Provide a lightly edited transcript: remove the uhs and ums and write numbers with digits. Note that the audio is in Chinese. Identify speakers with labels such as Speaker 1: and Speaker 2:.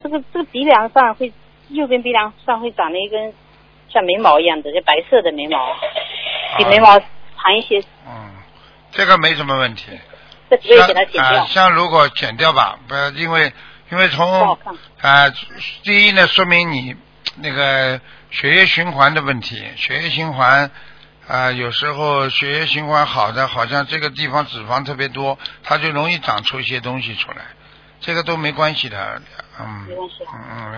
Speaker 1: 这个鼻梁上会，右边鼻梁上会长了一根像眉毛一样的，就白色的眉毛，比眉毛长一些。
Speaker 2: 这个没什么问题。
Speaker 1: 这可以给它剪掉。
Speaker 2: 像如果剪掉吧，不，因为从第一呢，说明你那个血液循环的问题，血液循环有时候血液循环好的，好像这个地方脂肪特别多，它就容易长出一些东西出来，这个都没关系的，
Speaker 1: 没关系。